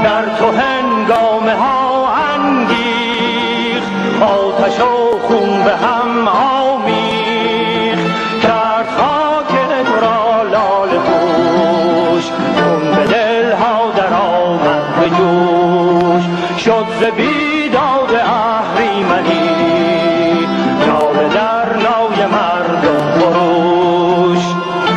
در تو هنگامه ها انگیخت، آتش و خون به هم آمیخت، کرد خاک تو را لاله پوش، خون به دل ها در آمد به جوش، شد ز بیداد اهریمنی ناله در نای مردم خروش.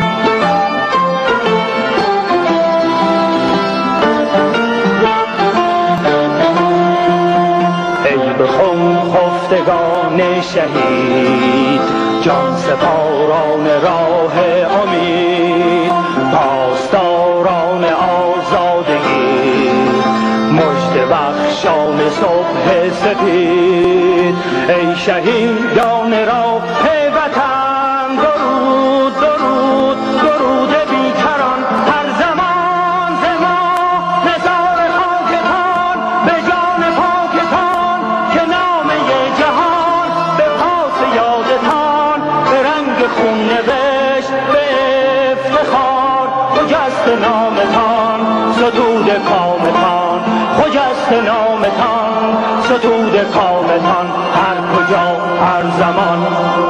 ای به خون خفتگان شهید، جان سپاران راه امید، پاسداران آزادگی، مژده بخشان صبح سپید. ای شهیدان راه وطن، درود درود درود بیکران، هر زمان ز ما نثار خاکتان، به جان پاکتان که نامه جهان به پاس یادتان، به رنگ خون نوشت به افتخار، خجست نامتان ستود کامتان، خجست نامتان ستود کامتان، هر کجا هر زمان.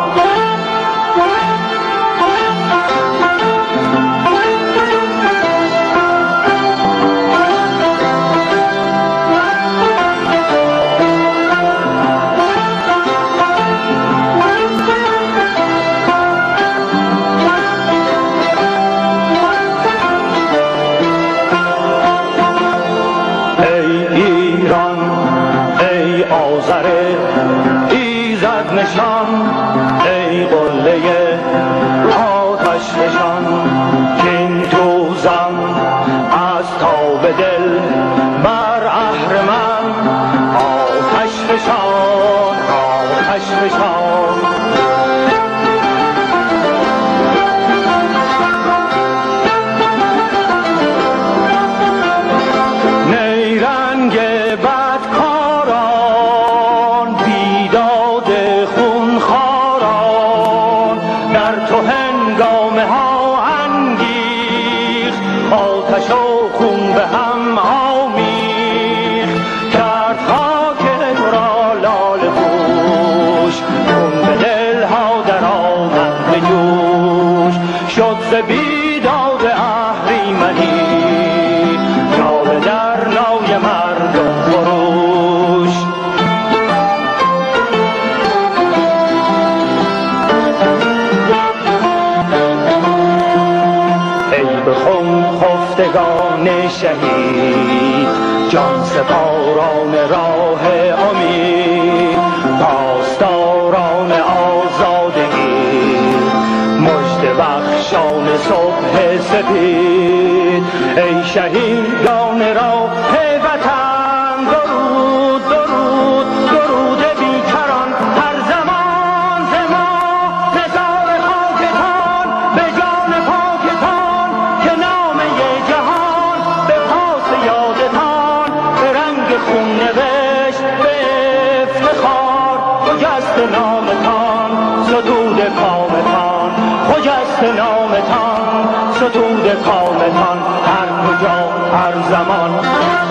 آذر ایزد نشان، ای قله آتش نشان، کین توزن از تاب دل بر اهرمن، آتش فشان آتش فشان. نیرنگ بدکاران، بیداد خونخواران، در تو هنگامه ها انگیخت، آتش و خون به هم آمیخت، کرد خاک تو را لاله پوش، خون به دل ها در آمد به جوش، شد ز بیداد اهریمنی ناله در نای مردم خروش. ای به خون خفتگان شهید، جان سپاران راه امید، پاسداران آزادگی، مژده بخشان صبح سپید. ای شهیدان راه وطن، درود درود درود بیکران، هر زمان ز ما نثار خاکتان، به جان پاکتان که نامه جهان به پاس یادتان، به رنگ خون نوشت به افتخار، خجست نامتان ستود کامتان، خجست نامتان ستود کامتان، هر کجا هر زمان.